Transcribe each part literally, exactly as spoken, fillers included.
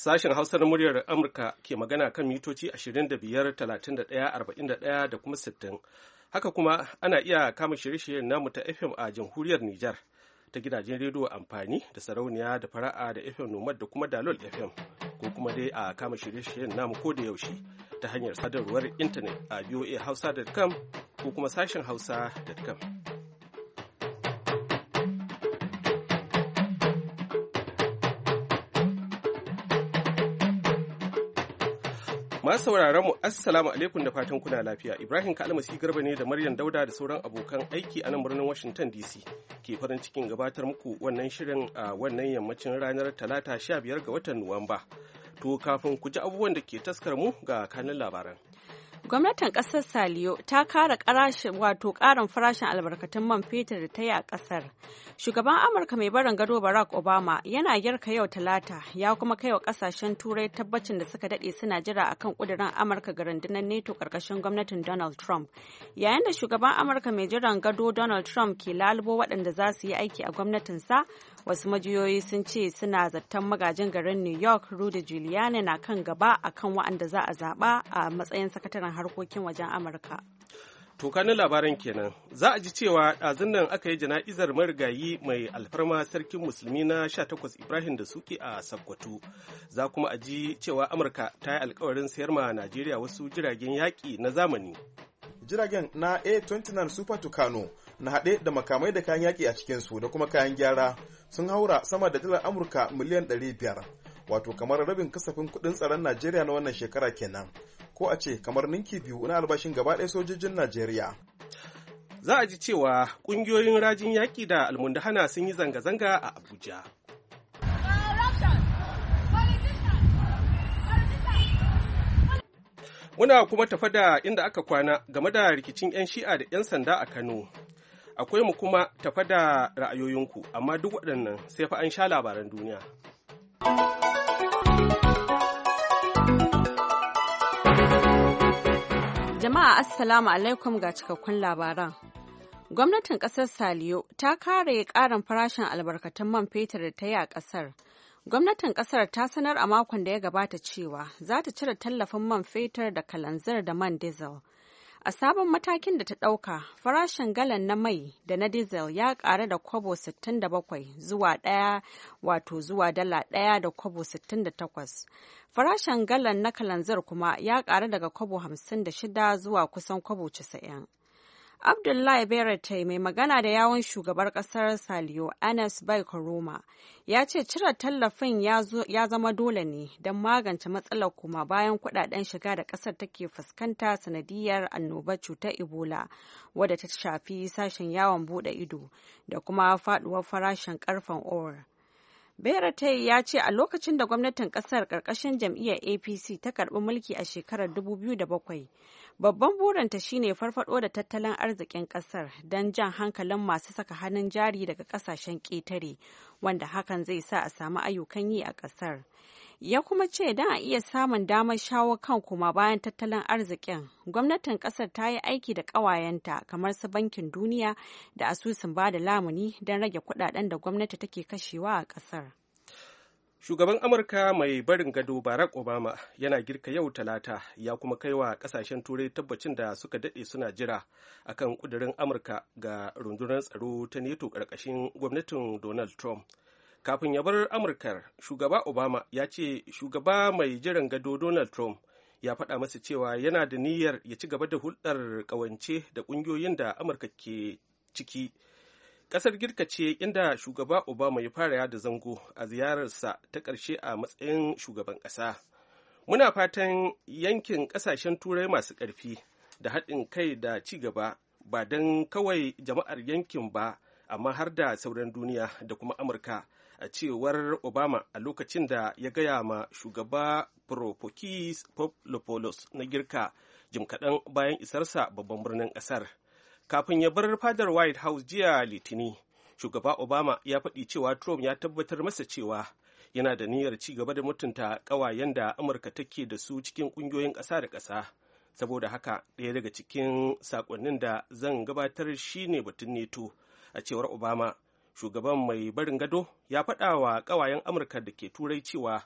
Sashen Hausa na muryar Amurka ke magana kan mitoci ashirin da biyar, talatin da ɗaya, arba'in da ɗaya da kuma sittin. Haka kuma ana iya kama shirye-shiryen namu ta F M a jamhuriyar Nijar ta gidajen rediyo amfani da sarauniya da fara'a da F M Nomad da kuma Dalol F M, ko kuma dai a kama shirye-shiryen namu ko da yaushe ta hanyar sadarwar intanet a voa hausa dot com ko kuma sashen hausa dot com. Masu sauraron mu assalamu alaikum da fatan kuna lafiya. Ibrahim Kalmasi Garba ne da Maryam Dauda da sauran abokan aiki a nan birnin Washington D C ke farin cikin gabatar muku wannan shirin a wannan yammacin ranar Talata sha biyar ga watan Nuwamba. To kafin ku ji abubuwan da ke taskar mu ga kanin labaran. Gwamnatin ƙasar Saliyo ta kara ƙarashin wato ƙarin farashin albarkatun man fetur da ta yi a ƙasar. Shugaban Amurka mai barin gado Barack Obama yana girka yau Talata ya kuma kai wa ƙasashen Turai tabbacin da suka daɗe suna jira akan ƙudurin Amurka ga rundunar NATO ƙarƙashin gwamnatin Donald Trump. Yayin da shugaban Amurka mai jiran gado Donald Trump ke lalubo waɗanda za su yi aiki a gwamnatinsa, wasu majiyoyi sun ce suna zaton magajin garin New York Rudy Giuliani na kan gaba akan waɗanda za a zaɓa a matsayin sakataren harkokin wajen Amurka. To kanin labaran kenan, za a ji cewa ɗazun nan aka yi jana'izar marigayi mai alfarma sarkin musulmi na sha takwas Ibrahim da Suki a Sokoto. Za kuma a ji cewa Amurka ta yi alkawarin sayar ma Najeriya wasu jiragen yaƙi na zamani. Jiragen na A twenty nine Super Tucano na haɗe da makamai da kayan yaƙi a cikinsu da kuma kayan gyara sun haura sama da dalar Amurka miliyan ɗari biyar, wato kamar rabin kasafin kuɗin tsaron Najeriya na wannan shekara kenan. Ko a ce kamar ninki biyu na albashin gaba ɗaya sojojin Najeriya. Za a ji cewa ƙungiyoyin rajin yaƙi da almundahana sun yi zanga-zanga a Abuja. Muna kuma tafa da inda aka kwana game da rikicin 'yan shi'a da 'yan sanda a Kano. Akwai mu kuma tafa da ra'ayoyinku, amma duk waɗannan sai fa an sha labaran duniya. Jama'a Assalamu alaikum ga cikakkun labaran. Gwamnatin ƙasar Saliyo ta kare ƙarin farashin albarkatun man fetur da ta yi a ƙasar. Gwamnatin ƙasar ta sanar a makon da ya gabata cewa za ta cire tallafin man fetur da kalanzir da man diesel. A sabon matakin da ta ɗauka, farashin galan na mai da na diesel ya ƙaru da kwabo sittin da bakwai zuwa ɗaya wato zuwa dala ɗaya da kwabo sittin da takwas. Farashin galan na kalanzir kuma ya ƙaru daga kwabo hamsin da shida zuwa kusan kwabo casa'in. Abdullahi Berete mai magana da yawun shugabar kasar Saliyo Anas Bai Koroma ya ce cire tallafin ya zama dole ne don magance matsalar kuma bayan kudaden shiga da kasar take fuskanta sanadiyar annobar cutar Ebola wadda ta shafi sashen yawon bude ido da kuma faduwar farashin karfen ore. Berete ya ce a lokacin da gwamnatin kasar karkashin jam'iyyar A P C ta karbi mulki a shekarar dubu biyu da bakwai, babban burinta shine farfado da tattalin arzikin kasar don jan hankalin masu saka hannun jari daga kasashen ƙetare, wanda hakan zai sa a samu ayyukan yi a kasar. Ya kuma ce don a iya samun damar shawo kan kuma bayan tattalin arzikin, gwamnatin kasar ta yi aiki da ƙawayenta kamar su bankin duniya da asusun ba da lamuni don rage kudaden da gwamnati take kashewa a kasar. Shugaban Amurka mai barin gado Barack Obama yana girka yau Talata ya kuma kai wa kasashen Turai tabbacin da suka daɗe suna jira akan ƙudurin Amurka ga rundunar tsaro ta NATO ƙarƙashin gwamnatin Donald Trump. Kafin ya bar Amurkar, shugaba Obama ya ce shugaba mai jiran gado Donald Trump ya faɗa masa cewa yana da niyyar ya ci gaba da hulɗar ƙawance da ƙungiyoyin da Amurka ke ciki. Ƙasar Girka ce inda shugaba Obama ya fara yada zango a ziyararsa ta ƙarshe a matsayin shugaban ƙasa. Muna fatan yankin ƙasashen Turai masu ƙarfi da haɗin kai da ci gaba ba don kawai jama'ar yankin ba, amma har da sauran duniya da kuma Amurka, a cewar Obama a lokacin da ya gaya ma shugaba Propokis Populopoulos na Girka jim kaɗan bayan isarsa babban birnin ƙasar. Kafin ya bar fadar White House jiya Litini, shugaba Obama ya faɗi cewa Trump ya tabbatar masa cewa yana da niyyar ci gaba da mutunta ƙawayen da Amurka take da su cikin ƙungiyoyin ƙasa da ƙasa. Saboda haka, ɗaya daga cikin saƙonnin da zan gabatar shi ne batun neto, a cewar Obama. Shugaban mai barin gado ya faɗa wa ƙawayen Amurka da ke Turai cewa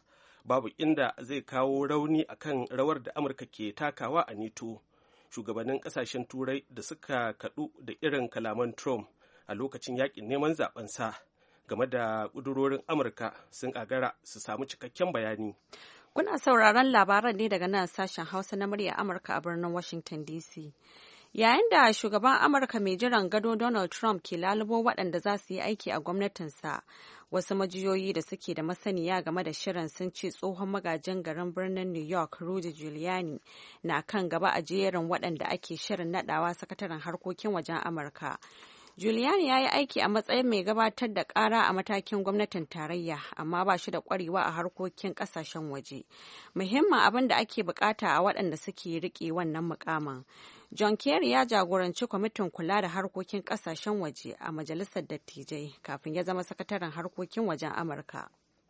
babu inda zai kawo rauni akan rawar da Amurka ke takawa a NATO. Shugabannin ƙasashen Turai da suka kaɗu da irin kalaman Trump a lokacin yaƙin neman zaɓensa game da ƙudurorin Amurka sun ƙagara su samu cikakken bayani. Kuna sauraron labaran ne daga nan sashen Hausa na murya Amurka a birnin Washington D C. Yayin da shugaban Amurka mai jiran gado Donald Trump ke lalubo waɗanda za su yi aiki a gwamnatinsa, wasu majiyoyi da suke da masaniya game da shirin sun ce tsohon magajin garin birnin New York Rudy Giuliani na kan gaba a jerin waɗanda ake shirin naɗawa sakataren harkokin wajen Amurka. Giuliani ya yi aiki a matsayin mai gabatar da ƙara a matakin gwamnatin tarayya, amma ba shi da ƙwarewa a harkokin ƙasashen waje. Muhimmin abin da ake bukata a waɗanda suke riƙe wannan mukamin. John Kerry ya jagoranci kwamitin kula da harkokin ƙasashen waje a Majalisar Dattijai kafin ya zama sakataren harkokin wajen Amurka.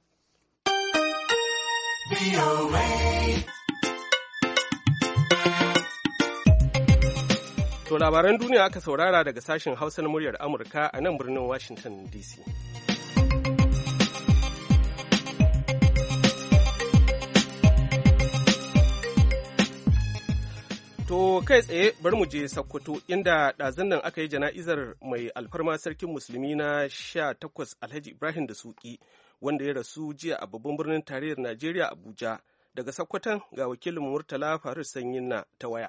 To labaran duniya aka saurara daga sashen Hausa na muryar Amurka a nan birnin Washington D C. To kai tsaye bari mu je Sokoto inda ɗazun nan aka yi jana'izar mai alfarma sarkin musulmi na sha takwas Alhaji Ibrahim Dasuki wanda ya rasu jiya a babban birnin tarayyar Najeriya Abuja. Daga Sokoton ga wakilin Murtala Faris Sanyinna ta waya.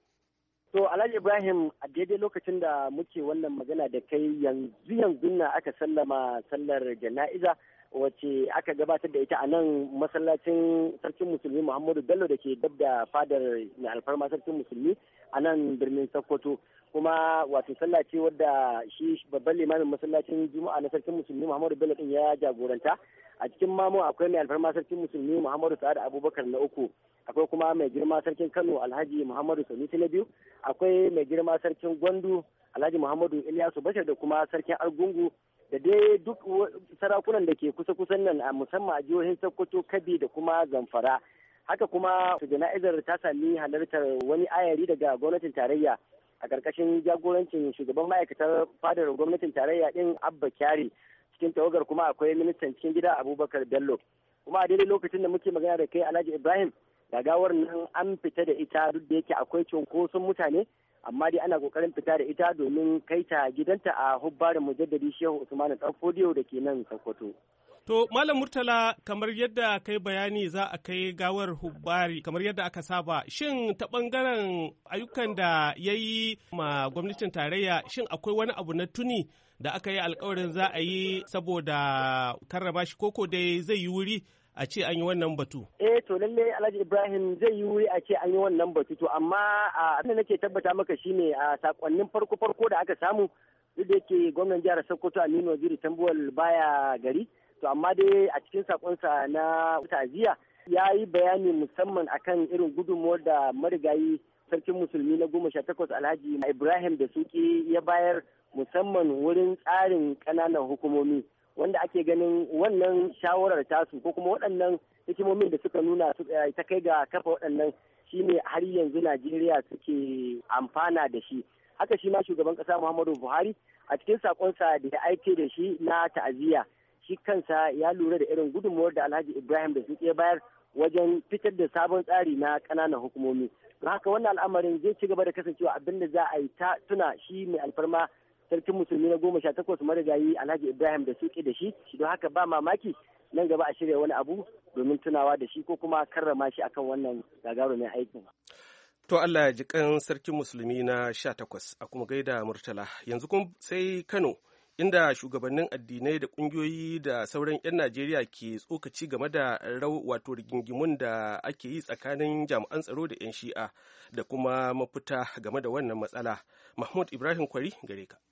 To Alhaji Ibrahim, a daidai lokacin da muke wannan magana da kai yanzu yanzu na aka sallama sallar jana'iza wacce aka gabatar da ita a nan masallacin sarkin musulmi Muhammadu Bello da ke dab da fadar mai alfarma sarkin musulmi a nan birnin Sokoto. Kuma wato sallah ce wadda shi babban limamin masallacin Juma'a na sarkin musulmi Muhammadu Bello din ya jagoranta. A cikin mamu akwai mai alfarma sarkin musulmi Muhammadu Sa'ad Abubakar na uku. Akwai kuma mai girma sarkin Kano Alhaji Muhammadu Sanusi na biyu, akwai mai girma sarkin Gwandu Alhaji Muhammadu Ilyasu Bashir da kuma sarkin Argungu da dai duk sarakunan da ke kusa-kusan nan a musamman a jihohin Sokoto, Kabi da kuma Zamfara. Haka kuma jana'izar ta sami halartar wani ayari daga gwamnatin tarayya a ƙarƙashin jagorancin shugaban ma'aikatar fadar gwamnatin tarayya din Abba Kyari. Cikin tawagar kuma akwai ministan cikin gida Abubakar Bello. Kuma a daidai lokacin da muke magana da kai Alhaji Ibrahim, gagawar nan an fita da ita duk da yake akwai cunkoson mutane, amma dai ana kokarin fita da ita domin kai ta gidanta a hubbarin mujaddadi Shehu Usman Danfodiyo da ke nan Sokoto. To Malam Murtala, kamar yadda kai bayani za a kai gawar hubbari kamar yadda aka saba, shin ta bangaren ayyukan da ya yi ma gwamnatin tarayya, shin akwai wani abu na tuni da aka yi alkawarin za a yi saboda karrama shi, koko dai zai yi wuri a ce an yi wannan batu? Eh to lalle Alhaji Ibrahim zai yi wuri a ce an yi wannan batu, to amma abin da nake tabbata maka shine a sakonnin farko farko da aka samu, duk da yake gwamnan jihar Sokoto Aminu Waziri Tambuwal baya gari, to amma dai a cikin sakonsa na ta'aziyya ya yi bayani musamman akan irin gudunmuwar da marigayi sarkin musulmi na goma sha takwas Alhaji Ibrahim Dasuki ya bayar musamman wurin tsarin ƙananan hukumomi, wanda ake ganin wannan shawarar tasu ko kuma waɗannan hikimomin da suka nuna ta kai ga kafa waɗannan shine har yanzu Najeriya suke amfana da shi. Haka shi ma shugaban ƙasa Muhammadu Buhari a cikin sakonsa da ya aike da shi na ta'aziyya, shi kansa ya lura da irin gudunmuwar da Alhaji Ibrahim da suke bayar wajen fitar da sabon tsari na ƙananan hukumomi. Don haka wannan al'amarin zai ci gaba da kasancewa abin da za a yi ta tuna shi mai alfarma sarkin musulmi na goma sha takwas marigayi Alhaji Ibrahim da suke da shi, don haka ba mamaki nan gaba a shirya wani abu domin tunawa da shi ko kuma karrama shi akan wannan gagarumin aikin. To Allah ya ji kan sarkin musulmi na sha takwas a kuma gaida Murtala. Yanzu kuma sai Kano, inda shugabannin addinai da ƙungiyoyi da sauran 'yan Najeriya ke tsokaci game da rau wato rigingimun da ake yi tsakanin jami'an tsaro da 'yan shi'a da kuma mafita game da wannan matsala. Mahmud Ibrahim Kwari gare ka.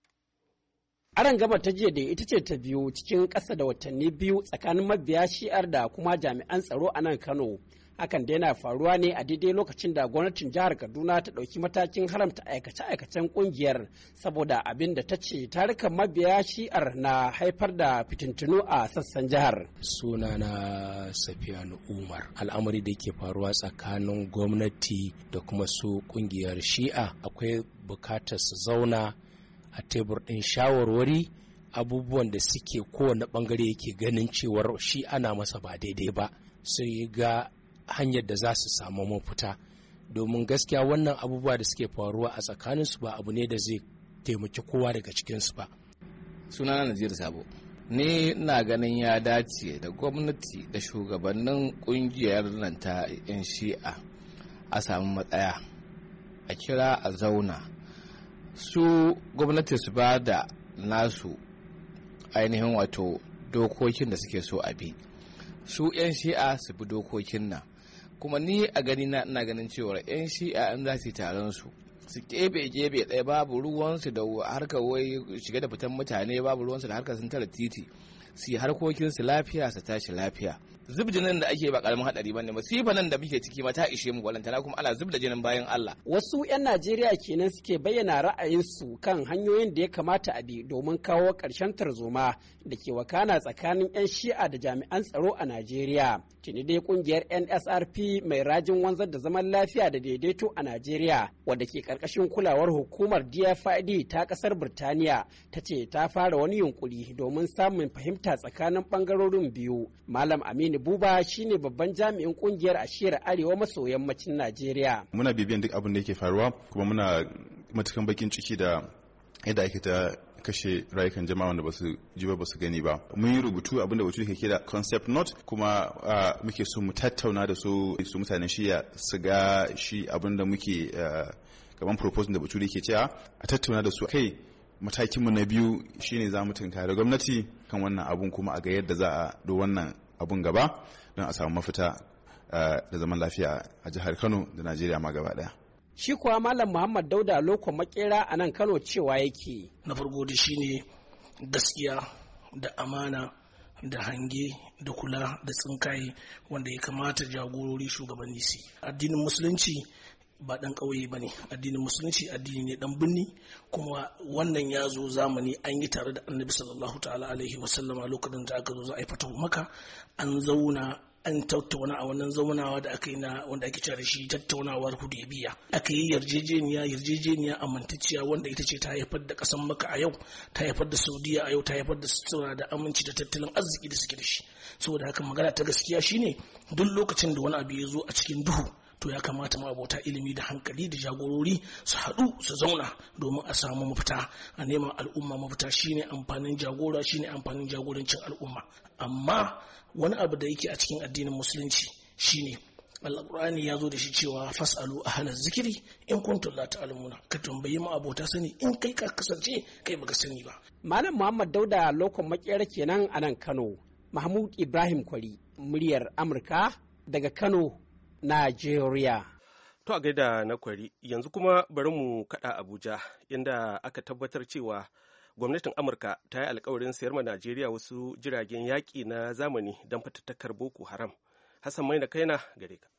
Aron gaba ta jiya da ita ce ta biyu cikin ƙasa da watanni biyu tsakanin mabiya shi'ar da kuma jami'an tsaro a nan Kano. Hakan da yana faruwa ne a daidai lokacin da gwamnatin jihar Kaduna ta ɗauki matakin haramta aikace-aikacen ƙungiyar saboda abin da ta ce tarukan mabiya shi'ar na haifar da fitintunu a sassan jihar. Sunana Safiyanu Umar. Al'amari da ke faruwa tsakanin gwamnati da kuma su ƙungiyar shi'a akwai bukatar su zauna a tebur ɗin shawarwari abubuwan da suke kowane ɓangare yake ganin cewar shi ana masa ba daidai ba su ga hanyar da za su samu mafita, domin gaskiya wannan abubuwa da suke faruwa a tsakaninsu ba abu ne da zai taimaki kowa daga cikinsu ba. Sunana Naziru Sabo. Ni na ganin ya dace da gwamnati da shugabannin kungiyar nan ta 'yan shi'a a samu matsaya, a kira a zauna, su gwamnati su ba da nasu ainihin wato dokokin da suke so a bi, su 'yan shi'a su bi dokokin nan. Kuma ni a gani na ina ganin cewa 'yan shi'a in za su yi taron su su kebe kebe ɗaya, babu ruwansu da harkar wai shiga da fitan mutane, babu ruwansu da harkar sun tara titi, su yi harkokinsu lafiya su tashi lafiya. Zub jinin da ake ba karamin hadari bane, masifa nan da muke ciki ma ta ishe mu, walantana kuma ana zub da jinin bayan Allah. Wasu 'yan Najeriya kenan suke bayyana ra'ayinsu kan hanyoyin da ya kamata a bi domin kawo ƙarshen tarzoma da ke wakana tsakanin 'yan shi'a da jami'an tsaro a Najeriya. Tuni dai kungiyar N S R P mai rajin wanzar da zaman lafiya da daidaito a Najeriya, wadda ke karkashin kulawar hukumar D F I D ta kasar Birtaniya, ta ce ta fara wani yunkuri domin samun fahimta tsakanin bangarorin biyu. Malam Aminu Buba shine babban jami'in kungiyar a shiyar arewa maso yammacin Najeriya. Muna bibiyan duk abin da yake faruwa, kuma muna matukan bakin ciki da yadda ake ta kashe rayukan jama'a wanda basu ji ba basu gani ba. Mun yi rubutu abin da bature ke kira concept note, kuma uh, muke so mu tattauna da su su mutanen shiya su ga shi abin da muke uh, gaban proposal da bature ke cewa a tattauna da su kai. Matakinmu na biyu shine za mu tunkari gwamnati kan wannan abun, kuma a ga yadda za a do wannan abun gaba don a samu mafita uh, da zaman lafiya a jihar Kano da Najeriya ma gaba daya. Shi kuwa Malam Muhammad Dauda Loko Makera a nan Kano cewa yake. Na farko da shi ne gaskiya da amana da hange da kula da tsinkaye wanda ya kamata jagorori shugabanni su. Addinin Musulunci ba ɗan ƙauye ba ne, addinin Musulunci addini ne ɗan birni, kuma wannan ya zo zamani an yi tare da Annabi sallallahu ta'ala alaihi wasallama lokacin da aka zo za a yi fatahu Makka, an zauna an tattauna a wannan zaunawa da aka yi na wanda ake cewa da shi tattaunawar Hudaybiya. Aka yi yarjejeniya yarjejeniya amintacciya wanda ita ce ta haifar da ƙasar Makka a yau, ta haifar da Saudiya a yau, ta haifar da sutura da aminci da tattalin arziki da suke da shi. Saboda haka magana ta gaskiya shine duk lokacin da wani abu ya zo a cikin duhu, to ya kamata ma abota ilimi da hankali da jagorori su haɗu su zauna domin a samu mafita, a neman al'umma mafita. Shine amfanin jagora, shine amfanin jagorancin al'umma. Amma wani abu da yake a cikin addinin Musulunci shine Al-Qur'ani ya zo da shi cewa fas'alu ahlaz zikri in kuntum la ta'lamuna, ka tambayi ma abota sani in kai ka kasance kai baka sani ba. Malam Muhammad Dauda Lokon Makera kenan a nan Kano. Mahmud Ibrahim Kwari, muryar Amurka daga Kano, Najeriya. To a gaida na Kwari, yanzu kuma bari mu kada Abuja, inda aka tabbatar cewa gwamnatin Amurka ta yi alkawarin sayar ma Najeriya wasu jiragen yaƙi na zamani don fatattakar Boko Haram. Hassan Maina Kaina gare ka.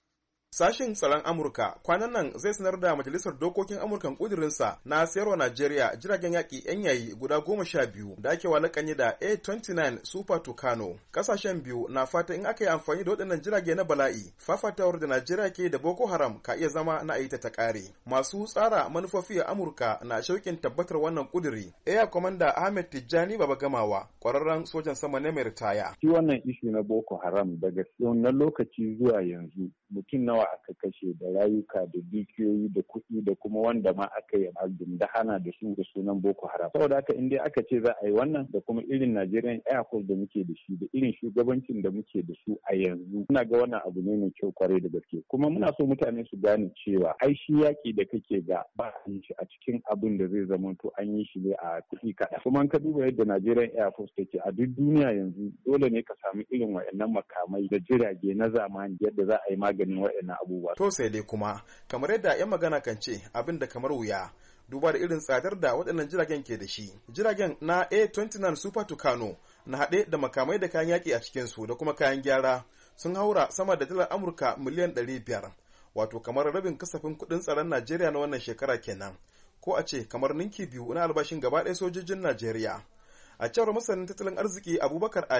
Sashin tsaron Amurka kwanan nan zai sanar da Majalisar Dokokin Amurkan kudirinsa na sayarwa Najeriya jiragen yaƙi 'yan yayi guda goma sha biyu da ake walakanye da A twenty nine Super Tucano. Kasashen biyu na fata in aka yi amfani da waɗannan jirage na bala'i, fafatawar da Najeriya ke da Boko Haram ka iya zama na aita ta ƙare. Masu tsara manufofi a Amurka na shauƙin tabbatar wannan kudiri. Air Commander Ahmed Tijjani Baba Gamawa, ƙwararren sojan sama ne mai ritaya. Shi wannan ishu na Boko Haram daga na lokaci zuwa yanzu mutum nawa aka kashe da rayuka da dukiyoyi da kuɗi da kuma wanda ma aka yi da hana da su da sunan Boko Haram. Saboda haka in dai aka ce za a yi wannan da kuma irin Nigerian Air Force da muke da shi da irin shugabancin da muke da su a yanzu, muna ga wannan abu ne mai kyau kwarai da gaske. Kuma muna so mutane su gane cewa ai shi yaƙi da kake ga ba a yi shi a cikin abin da zai zama to an yi shi ne a kuɗi kaɗan. Kuma in ka duba yadda Nigerian Air Force take a duk duniya yanzu, dole ne ka samu irin waɗannan makamai da jirage na zamani yadda za a yi maganin waɗannan abubuwa. To sai dai kuma kamar yadda 'yan magana kan ce abin da kamar wuya duba da irin tsadar da waɗannan jiragen ke da shi. Jiragen na A twenty nine Super Tucano na haɗe da makamai da kayan yaƙi a cikinsu da kuma kayan gyara sun haura sama da dalar Amurka miliyan ɗari biyar, wato kamar rabin kasafin kuɗin tsaron Najeriya na wannan shekara kenan, ko a ce kamar ninki biyu na albashin gaba ɗaya sojojin Najeriya. A cewar masanin tattalin arziki Abubakar Ali,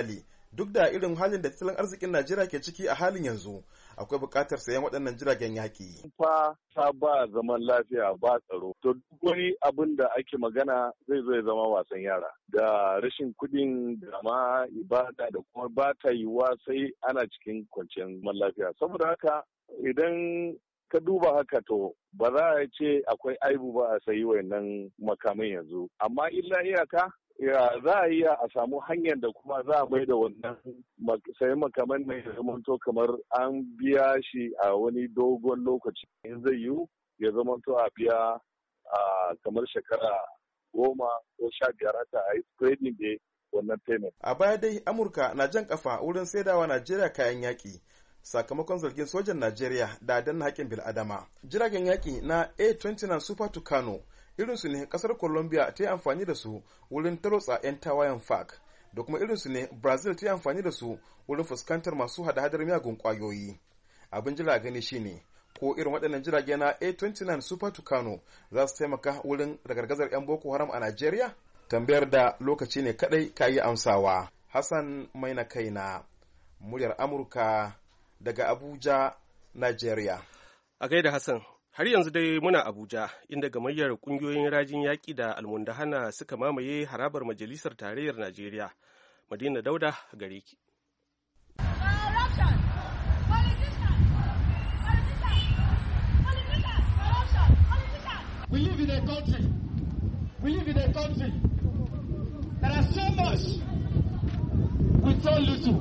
duk da irin halin da tattalin arzikin Najeriya ke ciki a halin yanzu akwai buƙatar sayan waɗannan jiragen yaƙi. Fa ta ba zaman lafiya ba tsaro. To duk wani abin da ake magana zai zo ya zama wasan yara. Da rashin kuɗin da ma ibada da kuma ba ta yiwuwa sai ana cikin kwanciyar zaman lafiya. Saboda haka idan ka duba haka to ba za a ce akwai aibu ba a sayi wayannan makamai yanzu. Amma illa iyaka ya za a iya a samu hanyar da kuma za a mai da wannan sayan makaman mai zamanto kamar an biya shi a wani dogon lokaci in zai yiwu ya zamanto a biya a kamar shekara goma ko sha biyar haka a yi trading da wannan payment. A baya dai Amurka na jan kafa wurin saidawa Najeriya kayan yaƙi sakamakon zargin sojan Najeriya da danna haƙƙin bil'adama. Jiragen yaƙi na A twenty-nine Super Tucano irinsu ne kasar Colombia ta yi amfani da su wurin tarotsa 'yan tawayen F A R C da kuma irinsu ne Brazil ta yi amfani da su wurin fuskantar masu hada-hadar miyagun kwayoyi. Abin jira gani shine ko irin waɗannan jirage na A twenty-nine Super Tucano za su taimaka wurin ragargazar 'yan Boko Haram a Najeriya? Tambayar da lokaci ne kadai ka yi amsawa. Hassan Maina Kaina, muryar Amurka daga Abuja, Najeriya. A gaida Hassan. Har yanzu dai muna Abuja, inda gamayyar ƙungiyoyin rajin yaƙi da almundahana suka mamaye harabar Majalisar Tarayyar Najeriya. Madina Dauda gare ki. We live in a country. We live in a country that has so much with so little.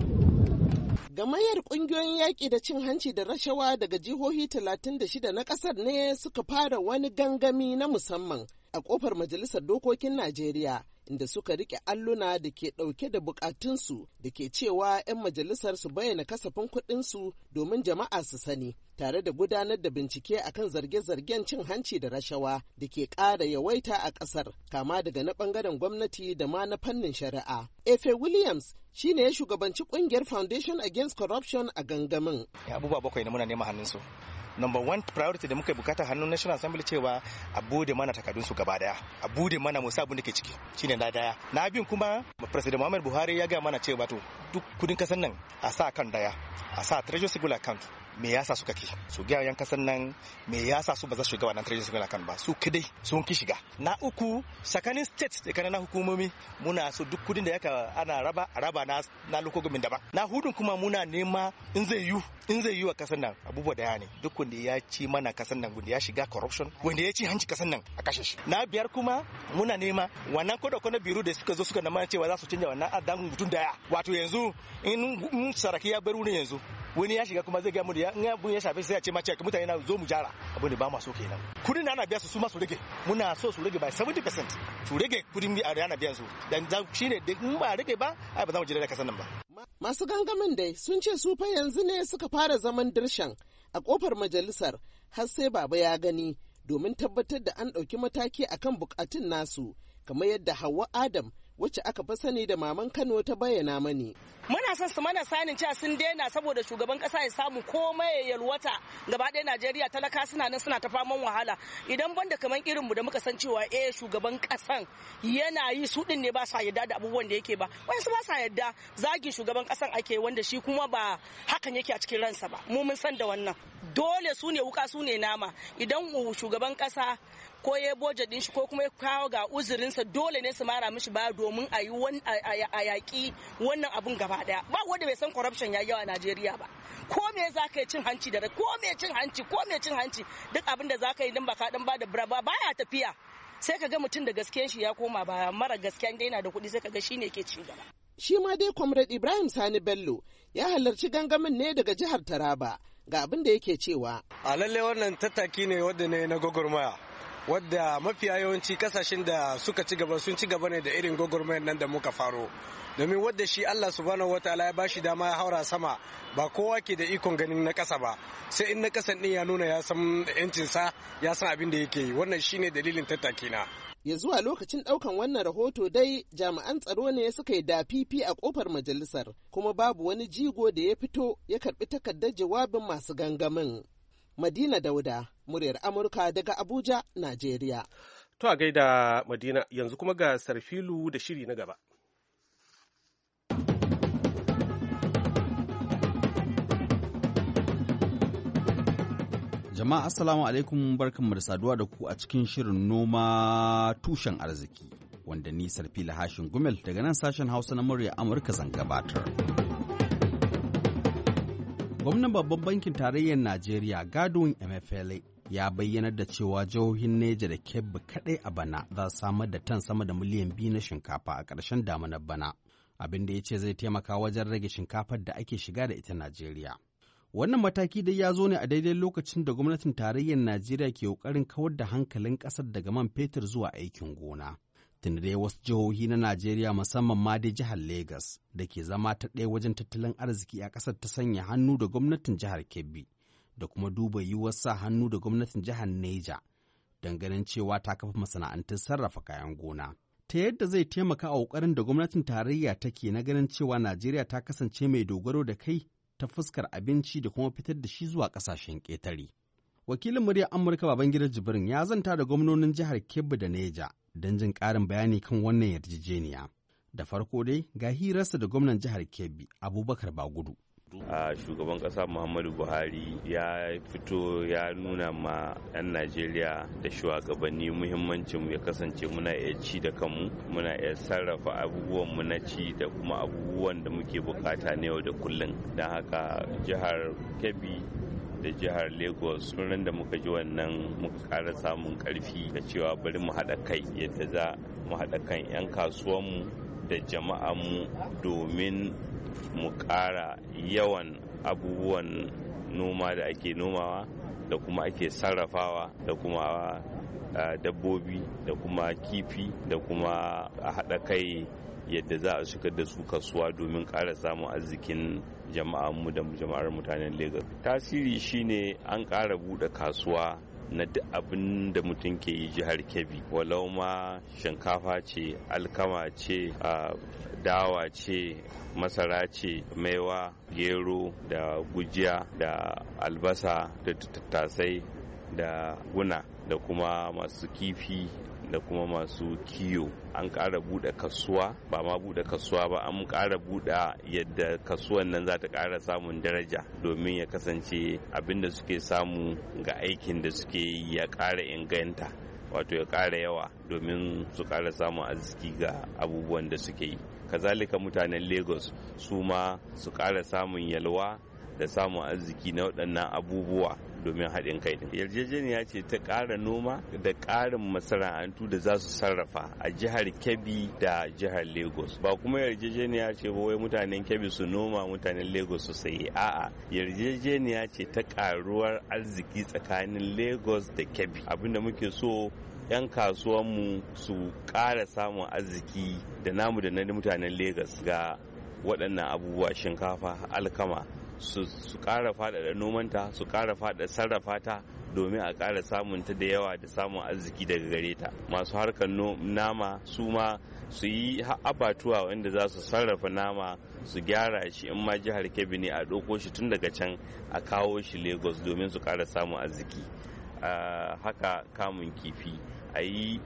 Gamayyar ƙungiyoyin yaƙi da cin hanci da rashawa daga jihohi talatin da shida na ƙasar ne suka fara wani gangami na musamman a ƙofar Majalisar Dokokin Najeriya, inda suka riƙe alluna da ke ɗauke da buƙatunsu da ke cewa 'yan majalisar su bayyana kasafin kuɗinsu domin jama'a su sani, tare da gudanar da bincike akan zarge-zargen cin hanci da rashawa da ke ƙara yawaita a ƙasar, kama daga na ɓangaren gwamnati da ma na fannin shari'a. Efe Williams shi ne ya shugabanci ƙungiyar Foundation Against Corruption a gangamin. Abubuwa bakwai ne muna nema hannunsu. Number one priority da muka bukata hannun National Assembly cewa a bude mana takardunsu gaba daya, a bude mana musa abin da ke ciki, shine na daya. Na biyun kuma President Muhammad Buhari ya ga mana cewa to duk kudin kasan nan a sa kan daya, a sa Treasury Single Account. Me yasa suka ki su ga yan kasan nan, me yasa su ba za su shiga wannan Treasury Single Account ba, su kadai sun ki shiga. Na uku tsakanin state da kananan hukumomi muna so duk kudin da yaka ana raba a raba na na lokogumin daban. Na hudun kuma muna nema in zai yu in zai yi wa kasan nan abubuwa daya ne, duk wanda ya ci mana kasan nan, wanda ya shiga corruption, wanda ya ci hanci kasan nan a kashe shi. Na biyar kuma muna nema wannan koda kona biro da suka zo suka na mana cewa za su canja wannan adamun mutum daya, wato yanzu in saraki ya bar wurin yanzu wani ya shiga kuma zai ga mu da in abun ya shafe sai ya ce ma ce mutane na zo mu jara, abin da ba ma so kenan. Kudin da ana biya su su ma su rage, muna so su rage by seventy percent, su rage kudin da ana biyan su, dan shine da in ba rage ba ai ba za mu jira da kasan nan ba. Masu gangamin dai sun ce su fa yanzu ne suka fara zaman dirshan a kofar majalisar har sai baba ya gani, domin tabbatar da an ɗauki mataki akan bukatun nasu, kamar yadda Hauwa Adam wacce aka fi sani da Maman Kano ta bayyana mani. Muna son su mana sanin cewa sun daina saboda shugaban kasa ya samu komai ya yalwata gaba ɗaya Najeriya, talaka suna nan suna ta faman wahala. Idan banda kamar irinmu da muka san cewa eh shugaban kasan yana yi, su din ne ba sa yadda da abubuwan da yake ba, wasu ba sa yadda zagin shugaban kasan ake, wanda shi kuma ba hakan yake a cikin ransa ba. Mu mun san da wannan. Dole su ne wuka su ne nama. Idan shugaban kasa ko ya boje din shi ko kuma ya kawo ga uzurinsa, dole ne su mara mishi baya domin a yi a yaƙi wannan abun gaba daya. Ba wanda bai san corruption ya yawa a Najeriya ba. Ko me za ka yi cin hanci da ko me cin hanci ko me cin hanci duk abin da za ka yi dan baka dan ba da ba baya tafiya. Sai ka ga mutum da gaskiyan shi ya koma baya, mara gaskiyan dai yana da kuɗi sai ka ga shine ke ci gaba. Shi ma dai Comrade Ibrahim Sani Bello ya halarci gangamin ne daga jihar Taraba, ga abin da yake cewa. A lalle wannan tattaki ne wanda ne na gwagwarmaya, wadda mafiya yawanci kasashen da suka ci gaba sun ci gaba ne da irin gwagwarmayar nan da muka faro, domin wadda shi Allah subhanahu wataala ya bashi dama ya haura sama, ba kowa ke da ikon ganin na ƙasa ba, sai in na ƙasan din ya nuna ya san yancinsa, ya san abin da yake yi. Wannan shine dalilin tattaki na. Ya zuwa lokacin ɗaukan wannan rahoto dai jami'an tsaro ne suka yi dafifi a ƙofar majalisar, kuma babu wani jigo da ya fito ya karɓi takardar jawabin masu gangamin. Madina Dauda, muryar Amurka daga Abuja, Najeriya. To a gaida Madina, yanzu kuma ga Sarfilu da shiri na gaba. Jama'a assalamu alaikum, barkanmu da saduwa da ku a cikin shirin noma tushen arziki wanda ni Sarfila Hashin Gumel daga nan sashen Hausa na murya Amurka zan gabatar. Gwamnan babban bankin tarayyar Najeriya Godwin Emefiele ya bayyana da cewa jihohin Neja da Kebbi kaɗai a bana za su samar da tan sama da miliyan biyu na shinkafa a ƙarshen damunar bana, abin da ya ce zai taimaka wajen rage shinkafar da ake shiga da ita Najeriya. Wannan mataki dai ya zo ne a daidai lokacin da gwamnatin tarayyar Najeriya ke ƙoƙarin kawar da hankalin ƙasar daga man fetur zuwa aikin gona. Tunda dai wasu jihohi na Najeriya musamman ma dai jihar Legas da ke zama ta ɗaya wajen tattalin arziki a ƙasar ta sanya hannu da gwamnatin jihar Kebbi da kuma duba yiwuwar sa hannu da gwamnatin jihar Neja don ganin cewa ta kafa masana'antun sarrafa kayan gona. Ta yadda zai taimaka a ƙoƙarin da gwamnatin tarayya take na ganin cewa Najeriya ta kasance mai dogaro da kai ta fuskar abinci da kuma fitar da shi zuwa ƙasashen ƙetare. Wakilin muryar Amurka Babangida Jibrin ya zanta da gwamnonin jihar Kebbi da Neja don jin ƙarin bayani kan wannan yarjejeniya. Da farko dai ga hirarsa da gwamnan jihar Kebbi Abubakar Bagudu. a shugaban ƙasa Muhammadu Buhari ya fito ya nuna ma 'yan Najeriya da shugabanni muhimmancin ya kasance muna iya ci da kanmu, muna iya sarrafa abubuwan mu na ci da kuma abubuwan da muke bukata na yau da kullum. Don haka jihar Kebbi da jihar Lagos ran da muka ji wannan muka ƙara samun ƙarfi da cewa bari mu haɗa kai yadda za mu haɗa kan 'yan kasuwanmu da jama'anmu domin mu ƙara yawan abubuwan noma da ake nomawa da kuma ake sarrafawa da kuma dabbobi da kuma kifi da kuma a haɗa kai yadda za a shigar da su kasuwa domin ƙara samun arzikin jama'anmu da jama'ar mutanen Lagos. Tasiri shine an ƙara buɗe kasuwa na duk abin da mutum ke yi jihar Kebbi, walau ma shinkafa ce, alkama ce, dawa ce, masara ce, maiwa, gero da gujiya da albasa da tattasai da guna da kuma masu kifi da kuma masu kiyo. An ƙara buɗe kasuwa, ba ma buɗe kasuwa ba, an ƙara buɗe yadda kasuwan nan za ta ƙara samun daraja domin ya kasance abin da suke samu ga aikin da suke yi ya ƙara inganta, wato ya ƙara yawa domin su ƙara samun arziki ga abubuwan da suke yi. Kazalika mutanen Lagos su ma su ƙara samun yalwa da samun arziki na waɗannan abubuwa domin haɗin kai. Yarjejeniya ce ta ƙara noma da ƙarin masana'antu da za su sarrafa a jihar Kebbi da jihar Lagos. Ba kuma yarjejeniya ce ba wai mutanen Kebbi su noma mutanen Lagos su sayi. A'a, yarjejeniya ce ta ƙaruwar arziki tsakanin Lagos da Kebbi. Abinda muke so 'yan kasuwanmu su ƙara samun arziki da namu da na mutanen Lagos ga waɗannan abubuwa, shinkafa, alkama, su ƙara faɗaɗa nomanta, su ƙara faɗaɗa sarrafa ta domin a ƙara samun ta da yawa da samun arziki daga gare ta. Masu harkar nama su ma su yi abatuwa wanda za su sarrafa nama su gyara shi, in ma jihar Kebbi ne a ɗauko shi tun daga can a kawo shi Lagos domin su ƙara samun arziki. Haka kamun kifi a yi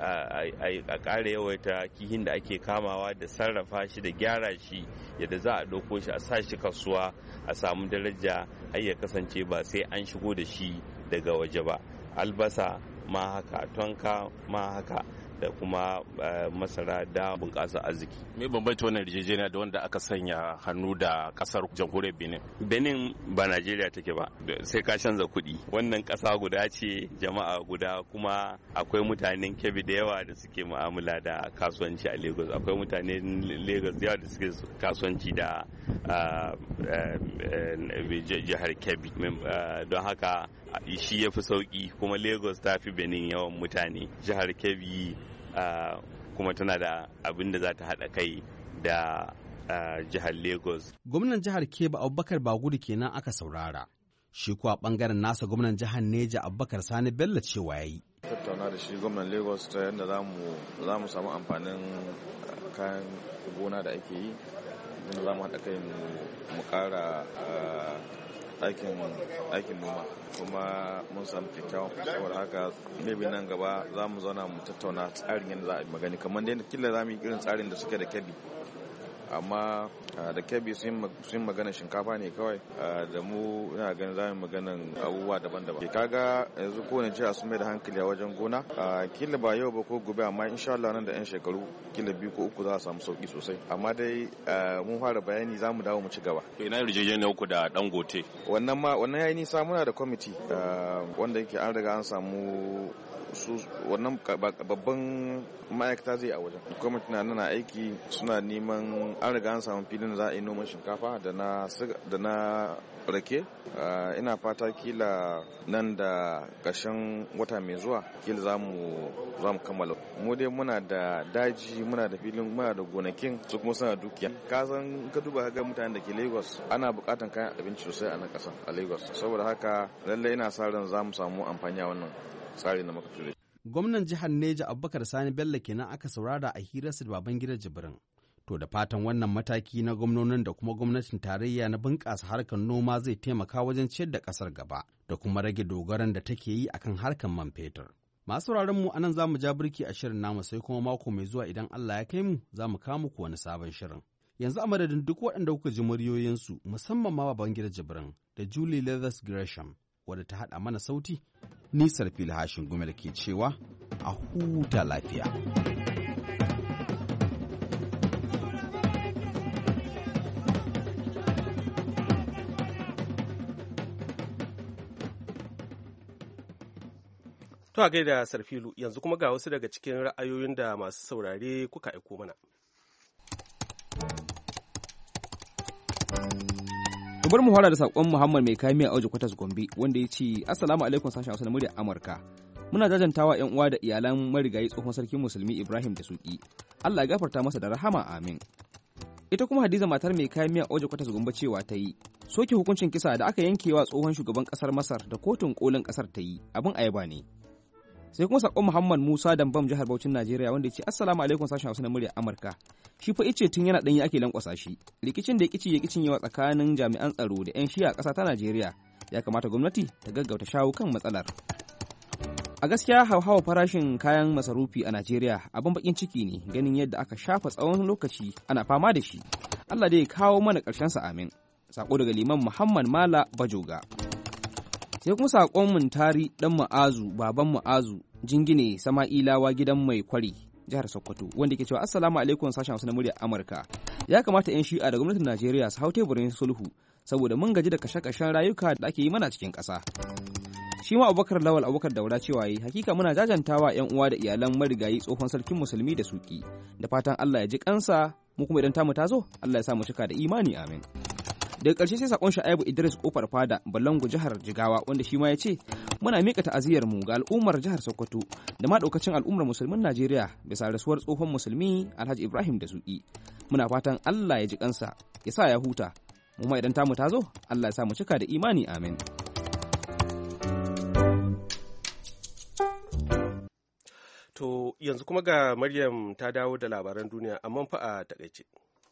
a ƙara yawaita kihin da ake kamawa da sarrafa shi da gyara shi yadda za a ɗauko shi a sa shi kasuwa a samu daraja har ya kasance ba sai an shigo da shi daga waje ba. Albasa ma haka, tonka ma haka, da kuma masara da bunƙasa arziki. Me bambanta wannan yarjejeniya da wanda aka sanya hannu da ƙasar jamhuriyar Benin? Benin ba Najeriya take ba, sai ka canza kuɗi. Wannan ƙasa guda ce, jama'a guda, kuma akwai mutanen Kebbi da yawa da suke mu'amala da kasuwanci a Lagos. Akwai mutanen Lagos da yawa da suke kasuwanci da jihar Kebbi. Don haka shi ya fi sauƙi, kuma Lagos ta fi Benin yawan mutane. Jihar Kebbi Uh, kuma tana da abin da za ta haɗa kai da uh, jihar Lagos. Gwamnan jihar Kebbi Abubakar Bagudu kenan aka saurara. Shi kuwa ɓangaren nasa gwamnan jihar Neja Abubakar Sani Bello cewa ya yi. Tattauna da shi gwamnan Lagos ta yadda za mu samu amfanin kayan gona da ake yi, yadda za mu haɗa kai mu ƙara aikin noma, kuma mun samu kyakkyawan saboda haka maybe nan gaba za mu zauna mu tattauna tsarin yadda za a yi magani, kamar dai kila za mu yi irin tsarin da suke da Kebbi amma da Kebbi sun magana shinkafa ne kawai da mu ina ganin za mu maganan abubuwa daban-daban. Kaga yanzu kowane jiha sun mai da hankali a wajen gona, kila ba yau ba ko gobe, amma insha Allah nan da yan shekaru kila biyu ko uku za a samu sauki sosai. Amma dai mun fara bayani za mu dawo mu ci gaba. To ina yarjejeniya ku da Dangote? Wannan ma wannan yayi nisa, muna da kwamiti wanda yake an riga an samu su wannan babban ma'aikata zai a wajen. Kwamiti na nana aiki, suna neman, an riga an samu filin da za a yi noman shinkafa da na da na rake. Ina fata kila nan da ƙarshen wata mai zuwa kila za mu za mu kammala. Mu dai muna da daji, muna da filin, muna da gonakin, su kuma suna dukiya. Ka san ka duba ga mutanen da ke Lagos ana buƙatan kayan abinci sosai a nan ƙasa a Lagos. Saboda haka lallai ina sa ran za mu samu amfani a wannan tsari na makafire. Gwamnan jihar Neja Abubakar Sani Bello kenan aka saurara a hirarsa da Babangida Jibrin. To da fatan wannan mataki na gwamnonin da kuma gwamnatin tarayya na bunƙasa harkar noma zai taimaka wajen ciyar da ƙasar gaba da kuma rage dogaran da take yi akan harkar man fetur. Masu sauraron mu anan za mu ja birki a shirin namu, sai kuma mako mai zuwa idan Allah ya kai mu za mu kawo muku wani sabon shirin. Yanzu a madadin duk waɗanda kuka ji muryoyinsu, musamman ma Babangida Jibrin da Julie Leathers Gresham wadda ta haɗa mana sauti, ni Sarfil Hashin Gumel ke cewa a huta lafiya. To a gaida Sarfilu, yanzu kuma ga wasu daga cikin ra'ayoyin da masu saurare kuka aiko mana. bar mu fara da sakon Muhammad mai kayan miya Auji Kwatas Gombe wanda ya ce assalamu alaikum sashen Hausa na muryar Amurka. Muna jajantawa yan uwa da iyalan marigayi tsohon sarkin musulmi Ibrahim da Suki. Allah ya gafarta masa da rahama amin. Ita kuma Hadiza matar mai kayan miya Auji Kwatas Gombe cewa ta yi soke hukuncin kisa da aka yankewa tsohon shugaban kasar Masar da kotun kolin kasar ta yi abin ayaba ne. Sai kuma sakon Muhammad Musa Dambam jihar Bauchin Najeriya wanda ya ce assalamu alaikum sashen Hausa na muryar Amurka. Shi fa ice tun yana danyi ake lankwasa shi. Rikicin da ya kici ya kicin yawa tsakanin jami'an tsaro da 'yan shiya a ƙasa ta Najeriya ya kamata gwamnati ta gaggauta shawo kan matsalar. A gaskiya hauhawa farashin kayan masarufi a Najeriya abin bakin ciki ne ganin yadda aka shafa tsawon lokaci ana fama da shi. Allah dai ya kawo mana ƙarshen sa amin. Sako daga Liman Muhammad Mala Bajoga. Sai kuma sakon Muntari dan Ma'azu baban Ma'azu jingine Sama'ilawa gidan mai kwari jihar Sokoto wanda ke cewa assalamu alaikum sashen Hausa na muryar Amurka. Ya kamata 'yan shi'a da gwamnatin Najeriya su hau teburin sulhu saboda mun gaji da kashe-kashen rayuka da ake yi mana cikin ƙasa. Shi ma Abubakar Lawal Abubakar Daura cewa yi hakika muna jajantawa 'yan uwa da iyalan marigayi tsohon sarkin musulmi da Suki. Da fatan Allah ya ji kansa, mu kuma idan tamu ta zo Allah ya sa mu cika da imani amin. Daga ƙarshe sai sakon Sha'ibu Idris Kofar Fada Ballangu jihar Jigawa wanda shi ma ya ce muna mika ta'aziyar mu ga al'ummar jihar Sokoto da ma daukacin al'ummar musulmin Najeriya bisa rasuwar tsohon musulmi Alhaji Ibrahim da Suki. Muna fatan Allah ya ji kansa ya sa ya huta, mu ma idan tamu ta zo Allah ya sa mu cika da imani amin. To yanzu kuma ga Maryam ta dawo da labaran duniya amma fa a takaice.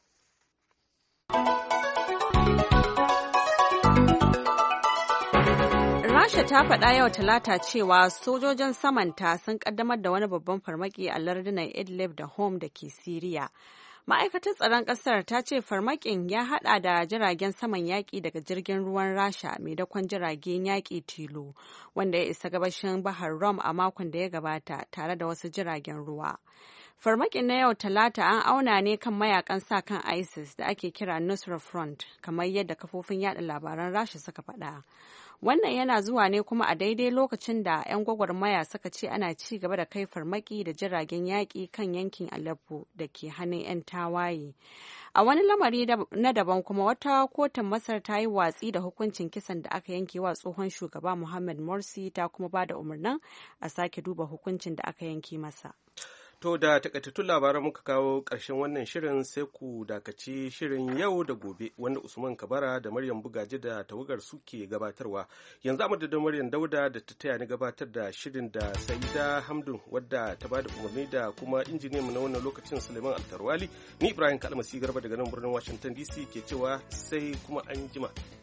Rasha ta faɗa yau Talata cewa sojojin samanta sun kaddamar da wani babban farmaki a lardunan Idlib da Hom da ke Siriya. Ma'aikatar tsaron ƙasar ta ce farmakin ya haɗa da jiragen saman yaƙi daga jirgin ruwan Rasha mai dakon jiragen yaƙi tilo wanda ya isa gabashin Bahar Rum a makon da ya gabata tare da wasu jiragen ruwa. Farmakin na yau Talata an auna ne kan mayakan sa kan ISIS da ake kira Nusra Front, kamar yadda kafofin yada labaran Rasha suka faɗa. Wannan yana zuwa ne kuma a daidai lokacin da 'yan gwagwarmaya suka ce ana ci gaba da kai farmaki da jiragen yaƙi kan yankin Aleppo da ke hannun 'yan tawaye. A wani lamari na daban kuma wata kotun Masar ta yi watsi da hukuncin kisan da aka yanke wa tsohon shugaba Muhammad Morsi ta kuma ba da umarnin a sake duba hukuncin da aka yanke masa. To da takaitattun labaran muka kawo ƙarshen wannan shirin sai ku dakaci shirin yau da gobe wanda Usman Kabara da Maryam Bugaji da tawagar suke gabatarwa. Yanzu a madadin Maryam Dauda da ta taya ni gabatar da shirin da Saida Hamdun wadda ta bada umarni da kuma injiniyan mu na wannan lokacin Suleiman Altarwali. Ni Ibrahim Kalmasi Garba daga nan birnin Washington D C ke cewa sai kuma an jima.